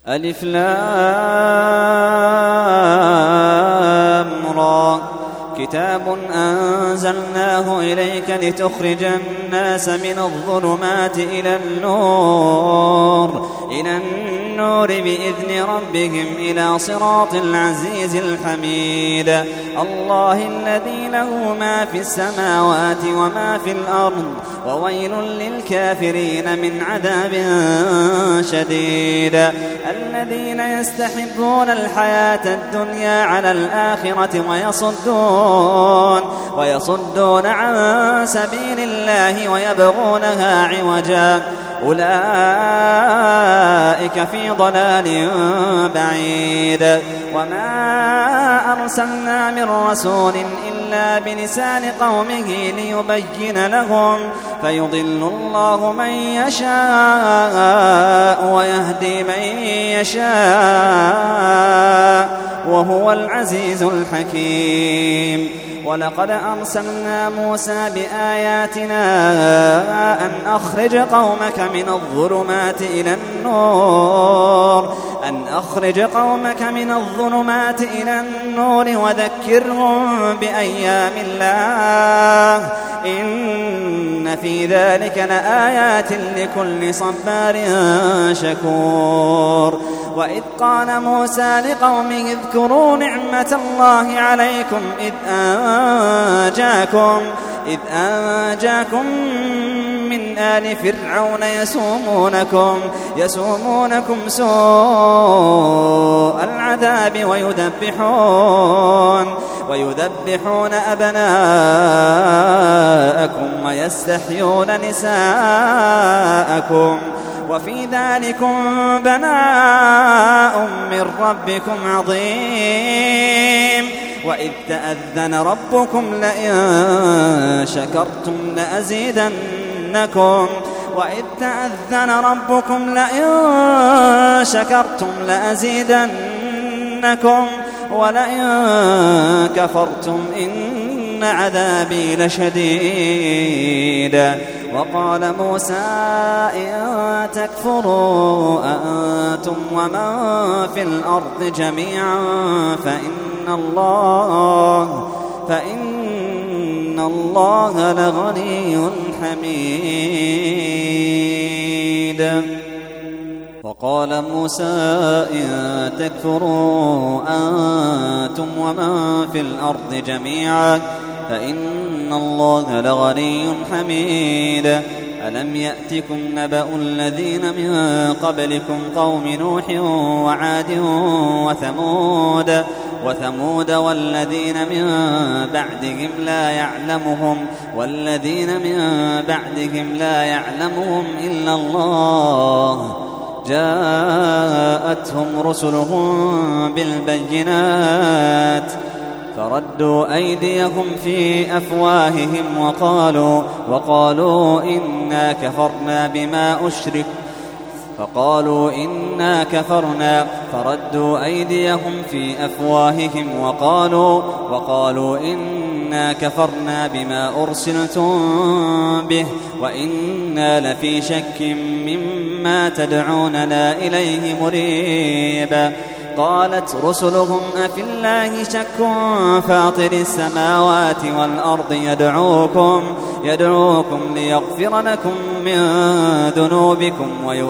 ألف لام را كتاب أنزلناه إليك لتخرج الناس من الظلمات إلى النور بإذن ربهم إلى صراط العزيز الحميد الله الذي له ما في السماوات وما في الأرض وويل للكافرين من عذاب شديد الذين يستحبون الحياة الدنيا على الآخرة ويصدون عن سبيل الله ويبغونها عوجا أولئك في ضلال بعيد وما أرسلنا من رسول إلا بلسان قومه ليبين لهم فيضل الله من يشاء ويهدي من يشاء وهو العزيز الحكيم ولقد أرسلنا موسى بآياتنا أن أخرج قومك من الظلمات إلى النور وذكرهم بأيام الله إن في ذلك لآيات لكل صبار شكور وإذ قال موسى لقومه اذكروا نعمة الله عليكم إذ أنجاكم من آل فرعون يسومونكم سوء العذاب ويذبحون أبناءكم ويستحيون نساءكم وفي ذلكم بلاء من ربكم عظيم وإذ تأذن ربكم لئن شكرتم لأزيدنكم ولئن كفرتم إن عذابي لشديد وقال موسى إن تكفروا أنتم ومن في الأرض جميعا فإن الله لغني حميد وقال موسى إن تكفروا أنتم ومن في الأرض جميعا فإن الله لغني حميد ألم يأتكم نبأ الذين من قبلكم قوم نوح وعاد وثمود والذين من بعدهم لا يعلمهم إلا الله جاءتهم رسلهم بالبينات فردوا أيديهم في أفواههم وقالوا إنا كفرنا فردوا أيديهم في أفواههم وقالوا إنا كفرنا بما أرسلتم به وإنا لفي شك مما تدعوننا إليه مريب قالت رسلهم أفي الله شك فاطر السماوات والأرض يدعوكم ليغفر لكم من ذنوبكم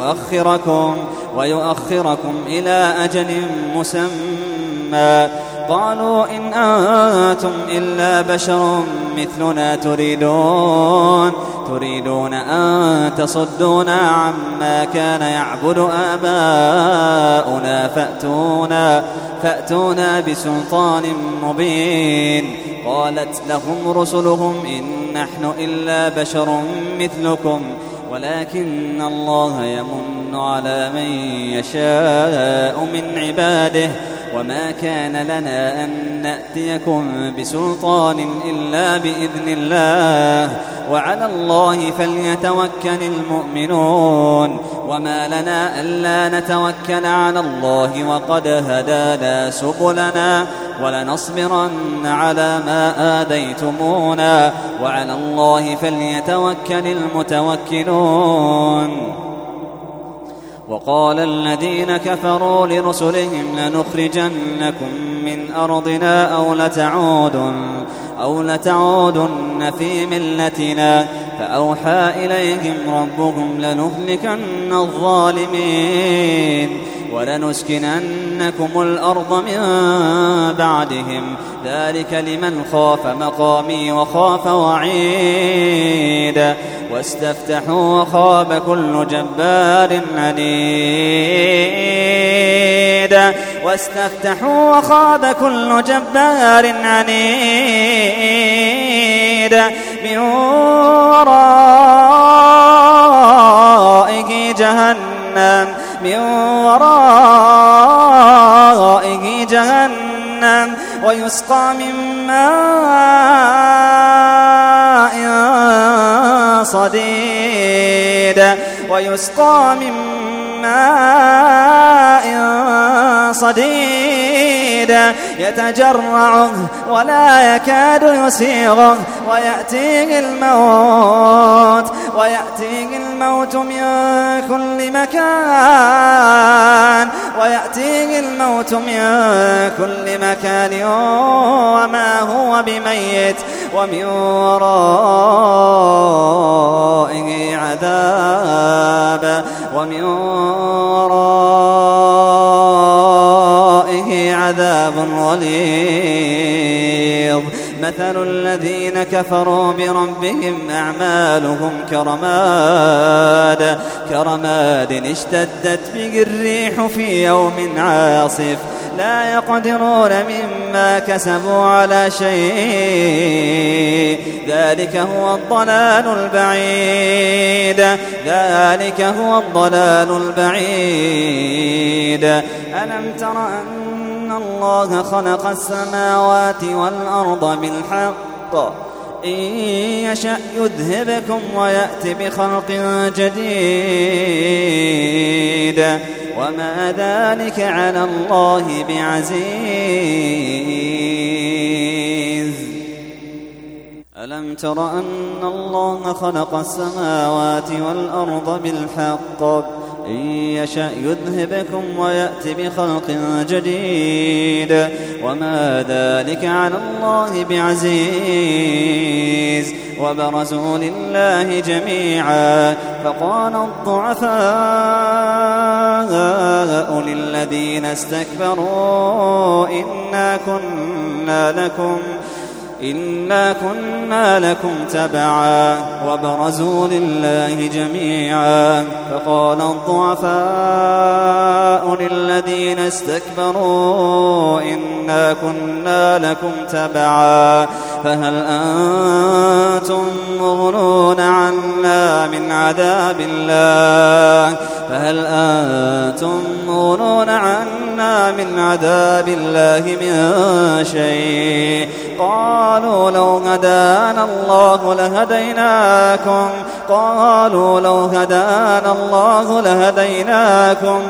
ويؤخركم إلى أجل مسمى قالوا إن أنتم إلا بشر مثلنا تريدون أن تصدونا عما كان يعبد آباؤنا فأتونا بسلطان مبين قالت لهم رسلهم إن نحن إلا بشر مثلكم ولكن الله يمن على من يشاء من عباده وما كان لنا أن نأتيكم بسلطان إلا بإذن الله وعلى الله فليتوكل المؤمنون وما لنا ألا نتوكل على الله وقد هدانا سبلنا ولنصبرن على ما آذيتمونا وعلى الله فليتوكل المتوكلون وقال الذين كفروا لرسلهم لنخرجنكم من أرضنا أو لتعودن في ملتنا فأوحى إليهم ربهم لنهلكن الظالمين ولنسكننكم الأرض من بعدهم ذلك لمن خاف مقامي وخاف وعيد واستفتحوا وخاب كل جبار عنيد من ورائه جهنم ويسقى من ماء صديد يتجرعه ولا يكاد يسيغه ويأتيه الموت من كل مكان وما هو بميت ومن ورائه عذاب غليظ مثل الذين كفروا بربهم أعمالهم كرماد اشتدت به الريح في يوم عاصف لا يقدرون مما كسبوا على شيء ذلك هو الضلال البعيد ألم تر أن الله خلق السماوات والأرض بالحق إن يشأ يذهبكم ويأتي بخلق جديد وما ذلك على الله بعزيز ألم تر أن الله خلق السماوات والأرض بالحق إن يشأ يذهبكم ويأتي بخلق جديد وما ذلك على الله بعزيز وبرزوا لله جميعا فقال الضعفاء للذين استكبروا إنا كنا لكم تبعا وبرزوا لله جميعا فقال الضعفاء للذين استكبروا إنا كنا لكم تبعا فهل أنتم مغنون عنا من عذاب الله من شيء قالوا لو هدانا الله لهديناكم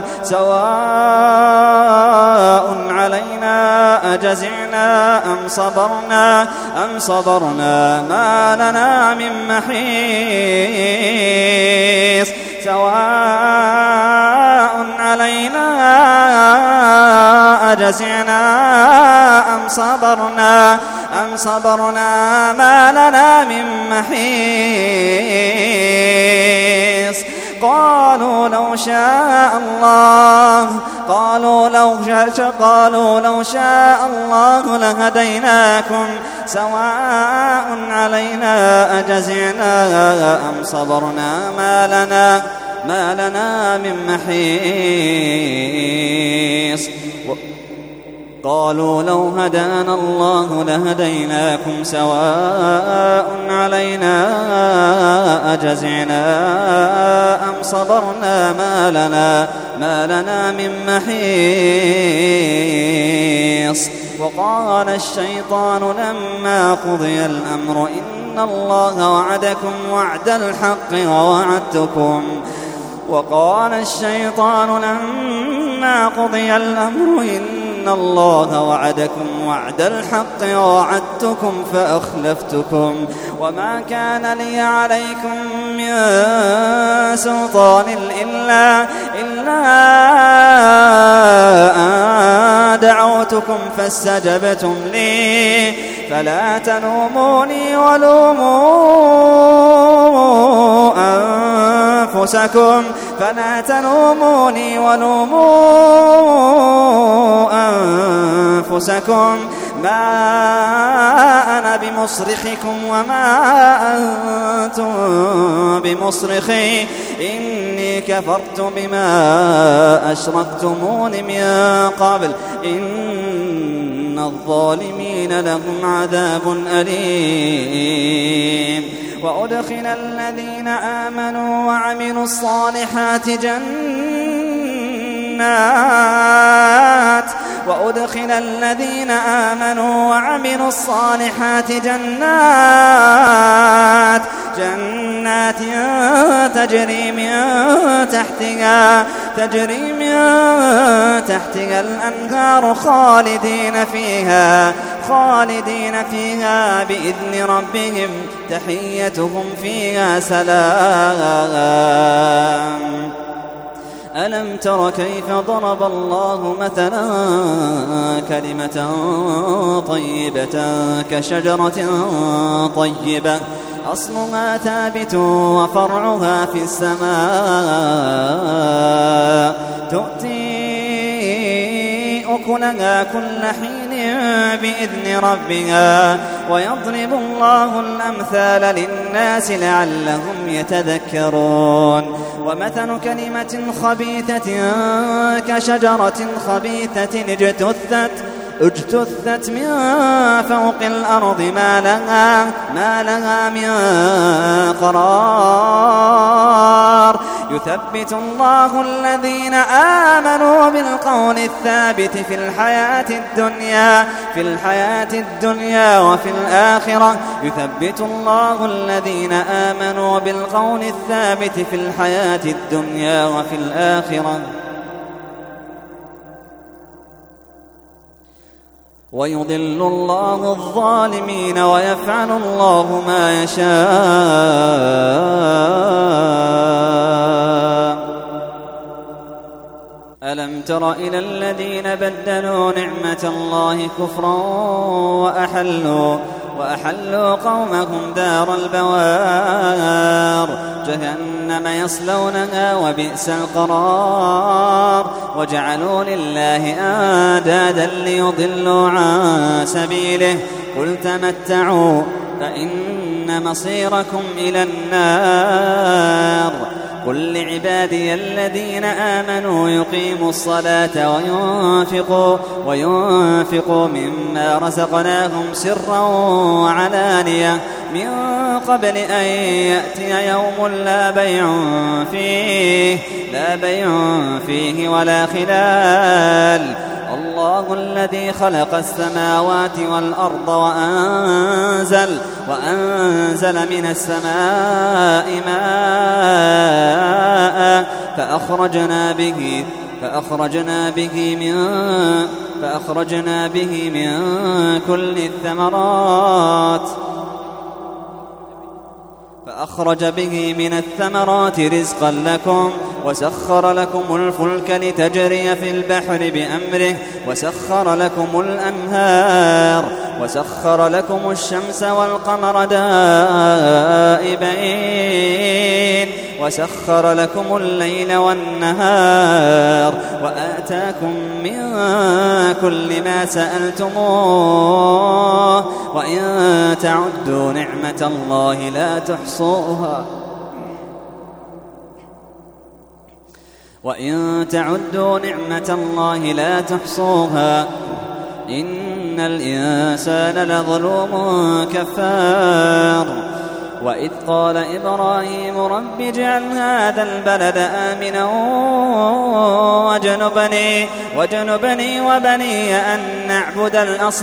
سواء علينا أجزعنا أم صبرنا ما لنا من محيص سواء علينا أجزعنا أم صبرنا ما لنا من محيص قالوا لو شاء الله لهديناكم سواء علينا أجزعنا أم صبرنا ما لنا من محيص قالوا لو هدانا الله لهديناكم سواء علينا أجزعنا أم صبرنا ما لنا من محيص وقال الشيطان لما قضي الأمر إن الله وعدكم وعد الحق ووعدتكم وقال الشيطان لما قضي الأمر إن إن الله وعدكم وعد الحق ووعدتكم فأخلفتكم وما كان لي عليكم من سلطان إلا أن دعوتكم فاستجبتم لي فلا تلوموني ولوموا أنفسكم ما أنا بمصرخكم وما أنتم بمصرخي إني كفرت بما أشركتمون من قبل إن الظالمين لهم عذاب أليم وأدخل الذين آمنوا وعملوا الصالحات جنات تجري من تحتها الأنهار خالدين فيها بإذن ربهم تحيتهم فيها سلام ألم تر كيف ضرب الله مثلا كلمة طيبة كشجرة طيبة أصلها ثابت وفرعها في السماء تؤتي أكلها كل حين بإذن ربها ويضرب الله الأمثال للناس لعلهم يتذكرون ومثل كلمة خبيثة كشجرة خبيثة اجتثت من فوق الأرض ما لها من قرار يثبت الله الذين آمنوا بالقول الثابت في الحياة الدنيا وفي الآخرة يثبت الله الذين آمنوا بالقول الثابت في الحياة الدنيا وفي الآخرة ويضل الله الظالمين ويفعل الله ما يشاء ألم تر إلى الذين بدلوا نعمة الله كفرا وأحلوا قومهم دار البوار جهنم يصلونها وبئس القرار وجعلوا لله أندادا ليضلوا عن سبيله قل تمتعوا فإن مصيركم إلى النار قل لعبادي الذين آمنوا يقيموا الصلاة وينفقوا مما رزقناهم سرا وعلانية من قبل أن يأتي يوم لا بيع فيه ولا خلال الله الذي خلق السماوات والأرض وأنزل من السماء ماء فأخرجنا به من كل الثمرات فأخرج به من الثمرات رزقا لكم وسخر لكم الفلك لتجري في البحر بأمره وسخر لكم الأنهار وسخر لكم الشمس والقمر دائبين وسخر لكم الليل والنهار وآتاكم من كل ما سألتموه وإن تعدوا نعمة الله لا تحصوها إن الإنسان لظلوم كفار وإذ قال إبراهيم رب اجعل هذا البلد آمنا واجنبني وبني أن نعبد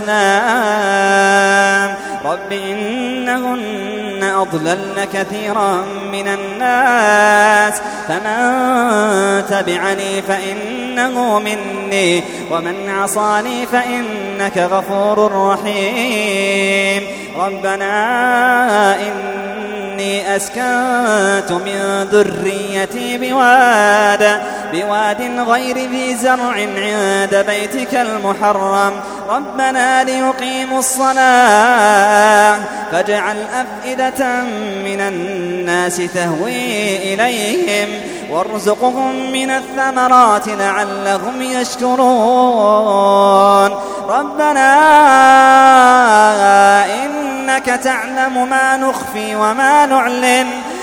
الأصنام رب إنهن أضللن كثيرا من الناس فمن تبعني فإنه فإنه مني ومن عصاني فإنك غفور رحيم. ربنا إني أسكنت من ذريتي بواد غير ذي زرع عند بيتك المحرم ربنا ليقيموا الصلاة فاجعل أفئدة من الناس تهوي إليهم وارزقهم من الثمرات لعلهم يشكرون. ربنا إنك تعلم ما نخفي وما نعلن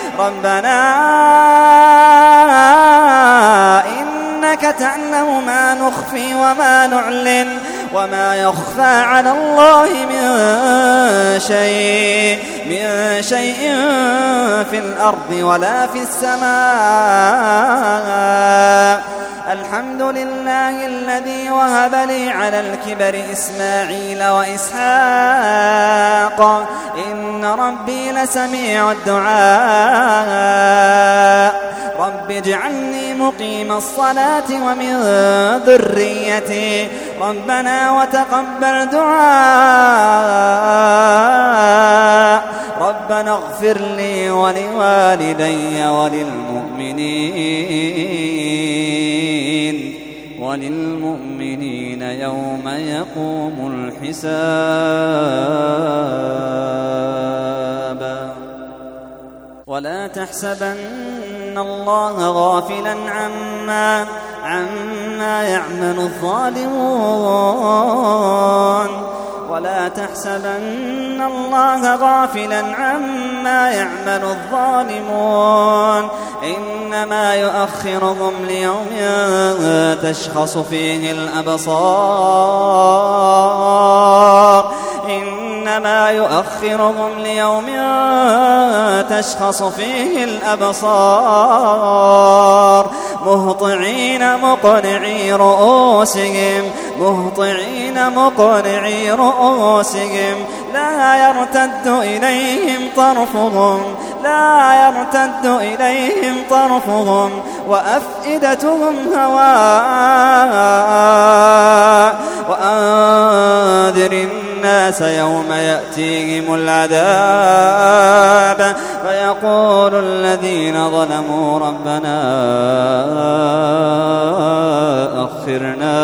إنك تعلم ما نخفي وما نعلن وما يخفى على الله من شيء في الأرض ولا في السماء. الحمد لله الذي وهب لي على الكبر إسماعيل وإسحاق إن ربي لسميع الدعاء. رب اجعلني مقيم الصلاة ومن ذريتي ربنا وتقبل دعاء. ربنا اغفر لي ولوالدي وللمؤمنين يوم يقوم الحساب. ولا تحسبن الله غافلا عما يعمل الظالمون ولا تحسبن الله غافلا عما يعمل الظالمون إنما يؤخرهم ليوم تشخص فيه الأبصار إنما يؤخرهم ليوم تشخص فيه الأبصار مهطعين مقنعي رؤوسهم لا يرتد إليهم طرفهم وأفئدتهم هواء. وأنذر الناس يوم يأتيهم العذاب فيقول الذين ظلموا ربنا أخرنا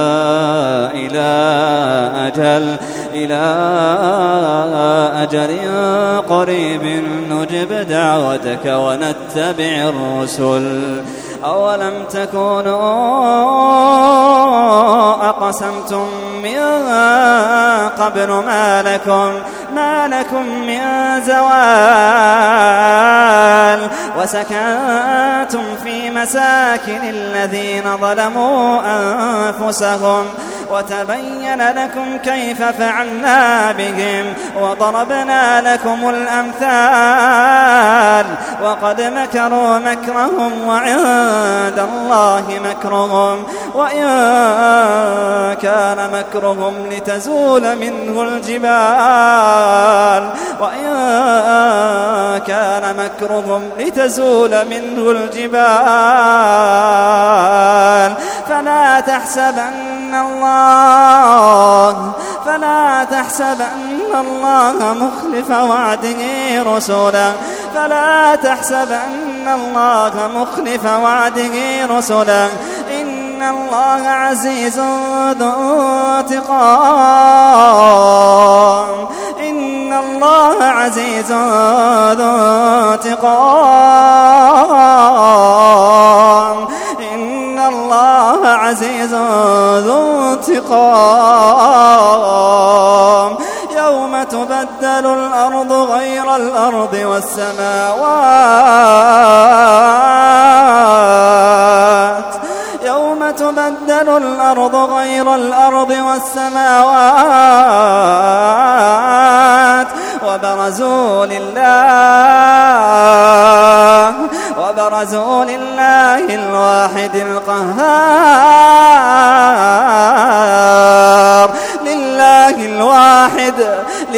إلى أجل قريب نجب دعوتك ونتبع الرسل. أولم تكونوا أقسمتم من قبل ما لكم من زوال وسكنتم في مساكن الذين ظلموا أنفسهم وتبين لكم كيف فعلنا بهم وضربنا لكم الأمثال وقد مكروا مكرهم وعند الله مكرهم وإن كان مكرهم لتزول منه الجبال فلا تحسبن الله مخلف وعده رسلا إن الله عزيز ذو انتقام إن الله عزيز ذو انتقام. يوم تبدل الأرض غير الأرض والسماوات وبرزوا لله الواحد القهار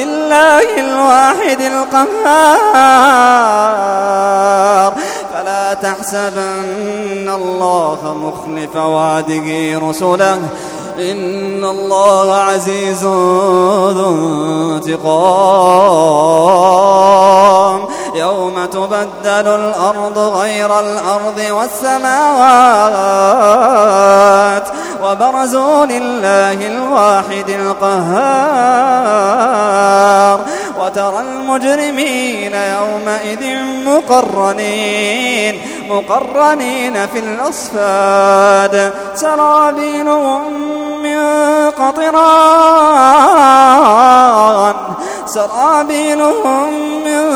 لله الواحد القهار. فلا فلا تحسبن الله مخلف وعده رسله إن الله عزيز ذو انتقام يوم تبدل الأرض غير الأرض والسماوات وبرزوا لله الواحد القهار وترى المجرمين يومئذ مقرنين في الأصفاد سرابيلهم من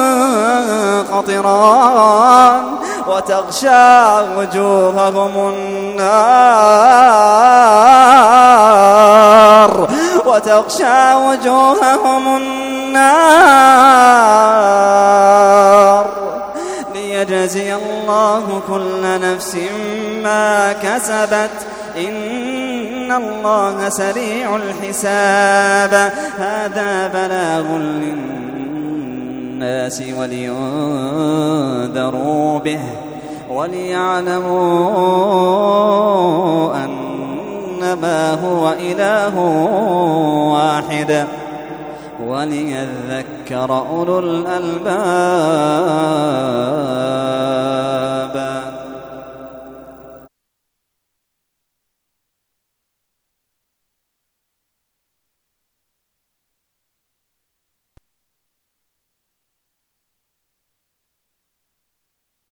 قطران وتغشى وجوههم النار ليجزي الله كل نفس ما كسبت إن الله سريع الحساب هذا بلاغ للناس ولينذروا به وليعلموا أنما هو إله واحد وليذكر أولو الألباب